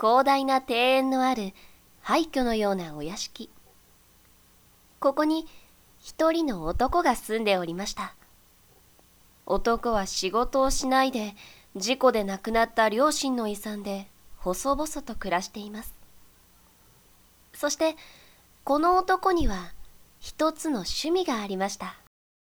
広大な庭園のある廃墟のようなお屋敷。ここに一人の男が住んでおりました。男は仕事をしないで事故で亡くなった両親の遺産で細々と暮らしています。そしてこの男には一つの趣味がありました。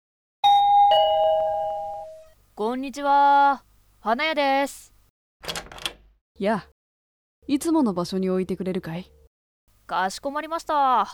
こんにちは、花屋です。 やあ、いつもの場所に置いてくれるかい？ かしこまりました。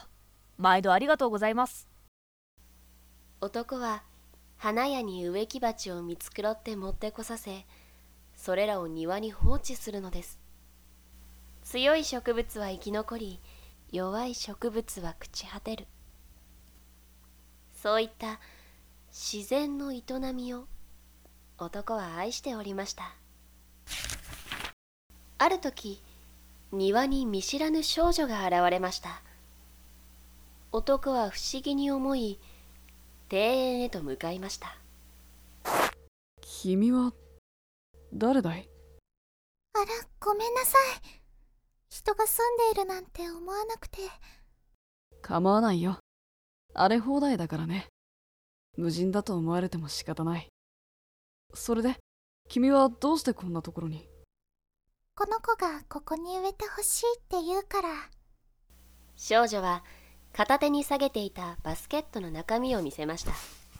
毎度ありがとうございます。 男は花屋に植木鉢を見繕って持ってこさせ、それらを庭に放置するのです。強い植物は生き残り、弱い植物は朽ち果てる。そういった自然の営みを男は愛しておりました。ある時、庭に見知らぬ少女が現れました。男は不思議に思い、庭園へと向かいました。 君は誰だい？ あら、ごめんなさい。人が住んでいるなんて思わなくて。 構わないよ。荒れ放題だからね。無人だと思われても仕方ない。それで、君はどうしてこんなところに？ この子がここに植えてほしいって言うから。 少女は片手に下げていたバスケットの中身を見せました。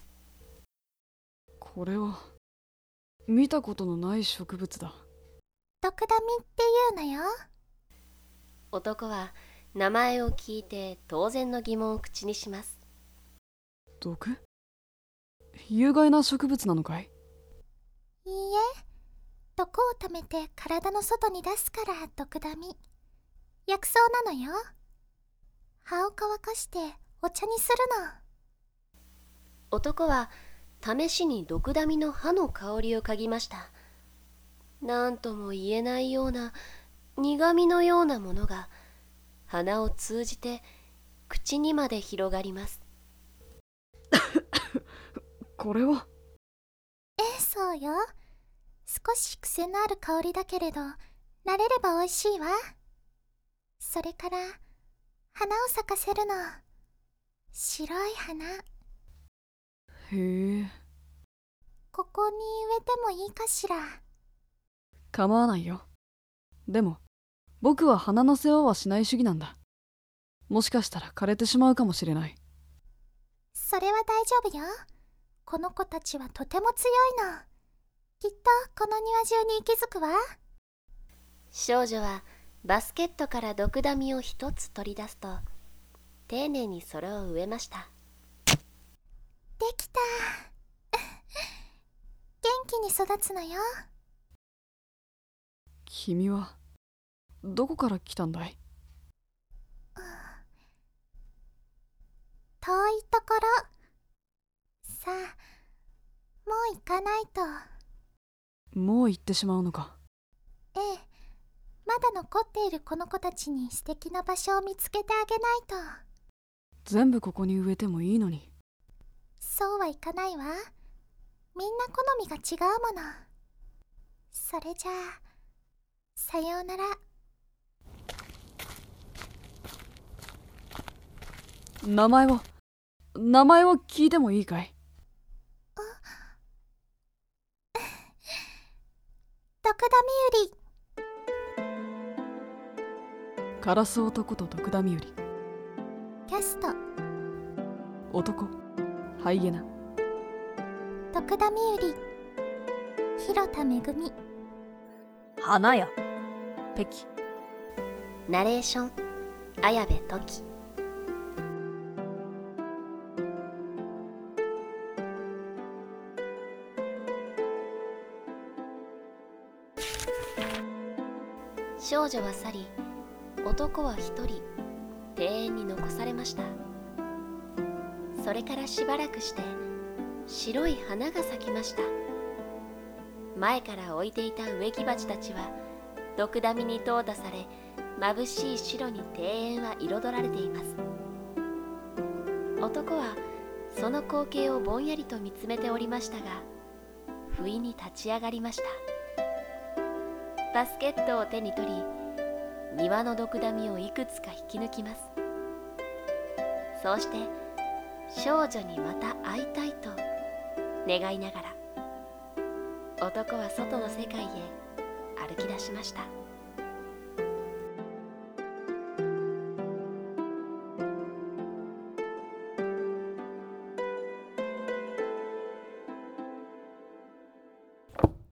これは見たことのない植物だ。 ドクダミっていうのよ。 男は名前を聞いて当然の疑問を口にします。 毒？有害な植物なのかい？ いいえ、毒を溜めて体の外に出すからドクダミ。薬草なのよ。葉を乾かしてお茶にするの。 男は試しにドクダミの葉の香りを嗅ぎました。なんとも言えないような苦みのようなものが鼻を通じて口にまで広がります。 これは？ そうよ。少し癖のある香りだけれど、慣れれば美味しいわ。それから花を咲かせるの。白い花。 へえ。 ここに植えてもいいかしら？ 構わないよ。でも僕は花の世話はしない主義なんだ。もしかしたら枯れてしまうかもしれない。 それは大丈夫よ。この子たちはとても強いの。きっとこの庭中に息づくわ。 少女はバスケットからドクダミを一つ取り出すと、丁寧にそれを植えました。 できた。元気に育つのよ。 君はどこから来たんだい？ 遠いところ。さあ、もう行かないと。 もう行ってしまうのか。 ええ、まだ残っているこの子たちに素敵な場所を見つけてあげないと。 全部ここに植えてもいいのに。 そうはいかないわ。みんな好みが違うもの。それじゃあ、さようなら。 名前を聞いてもいいかい？ ドクダミウリ。 カラス男とドクダミウリ。 キャスト。 男ハイエナ。 ドクダミウリ。広田めぐみ。 花屋ペキ。 ナレーション綾部トキ。少女は去り、男は一人庭園に残されました。それからしばらくして白い花が咲きました。前から置いていた植木鉢たちはドクダミに淘汰され、眩しい白に庭園は彩られています。男はその光景をぼんやりと見つめておりましたが、不意に立ち上がりました。バスケットを手に取り、 庭のドクダミをいくつか引き抜きます。そうして少女にまた会いたいと願いながら、男は外の世界へ歩き出しました。